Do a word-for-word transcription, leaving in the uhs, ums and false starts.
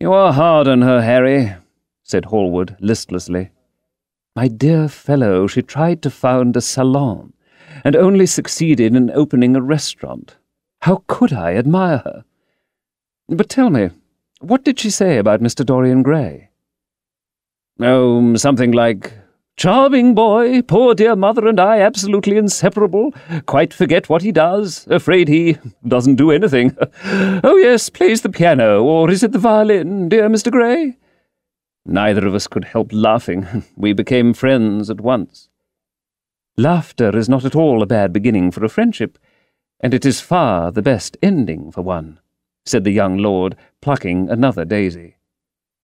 "You are hard on her, Harry," said Hallward listlessly. "My dear fellow, she tried to found a salon, and only succeeded in opening a restaurant. How could I admire her? But tell me, what did she say about Mister Dorian Gray?" "Oh, something like, 'Charming boy, poor dear mother and I absolutely inseparable, quite forget what he does, afraid he doesn't do anything. Oh yes, plays the piano, or is it the violin, dear Mister Gray?' Neither of us could help laughing. We became friends at once." "Laughter is not at all a bad beginning for a friendship, and it is far the best ending for one," said the young lord, plucking another daisy.